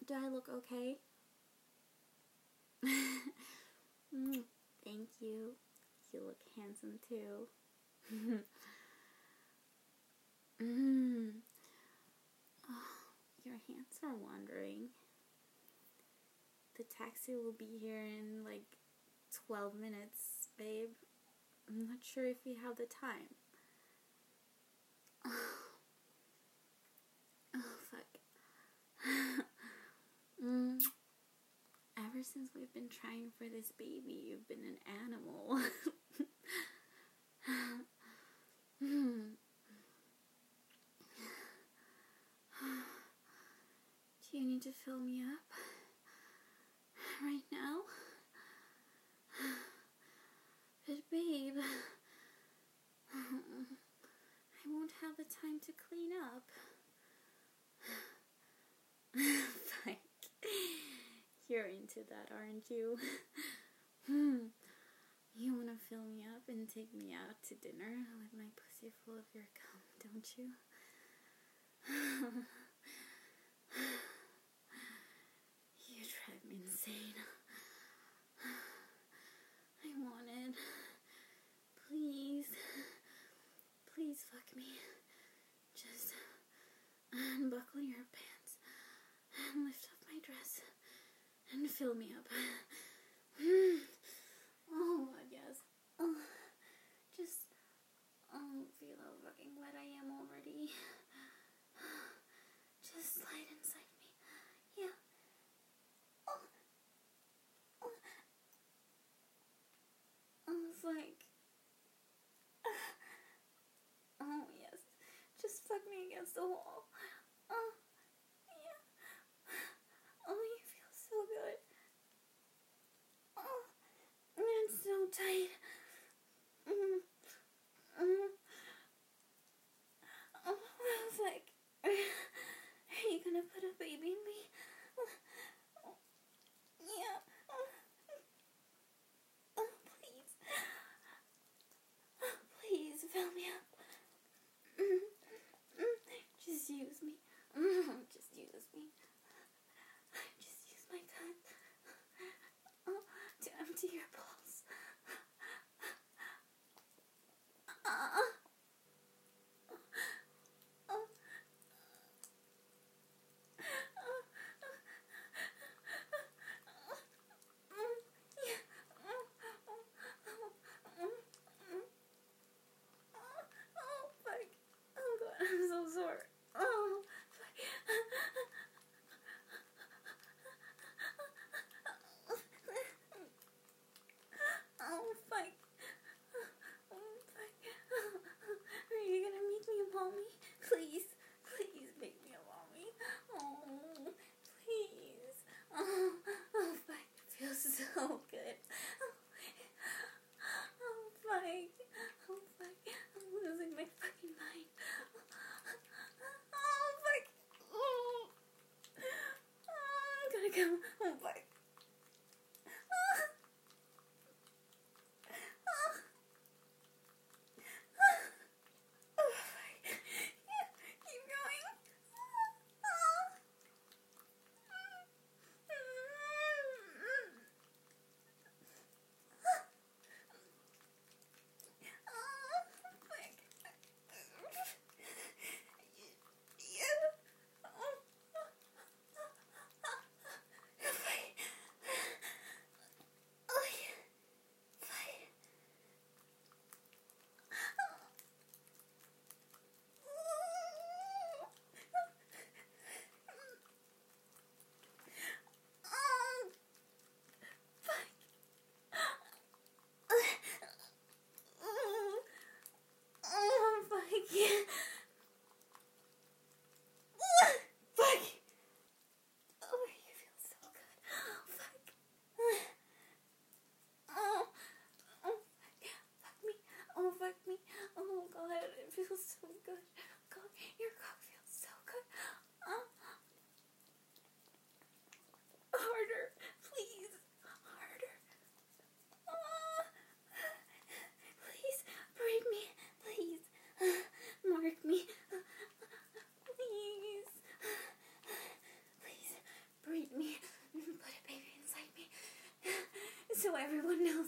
Do I look okay? Thank you. You look handsome too. Oh, your hands are wandering. The taxi will be here in like 12 minutes, babe. I'm not sure if we have the time. Oh, fuck. Ever since we've been trying for this baby, you've been an animal. Do you need to fill me up right now? But babe, I won't have the time to clean up. Fuck. You're into that, aren't you? You want to fill me up and take me out to dinner with my pussy full of your cum, don't you? You drive me insane. I want it. Please. Please fuck me. Just unbuckle your pants and lift up my dress and fill me up. Oh god, yes. Just feel how fucking wet I am already. Just slide inside me. Yeah. Fuck. Oh yes. Just fuck me against the wall. Yeah. Oh, you feel so good. Oh, it's so tight. Oh, fuck. Are you gonna put a baby in me? Yeah. Please. Please fill me up. Just use me. Just use me. Just use my tongue to empty your balls. I'm so sore. Oh, fuck. Oh, fuck. Oh, fuck. Are you gonna make me a mommy? Please. Please make me a mommy. Oh, please. Oh, fuck. It feels so good. Oh, fuck. Oh, fuck. I'm losing my fucking mind. everyone knows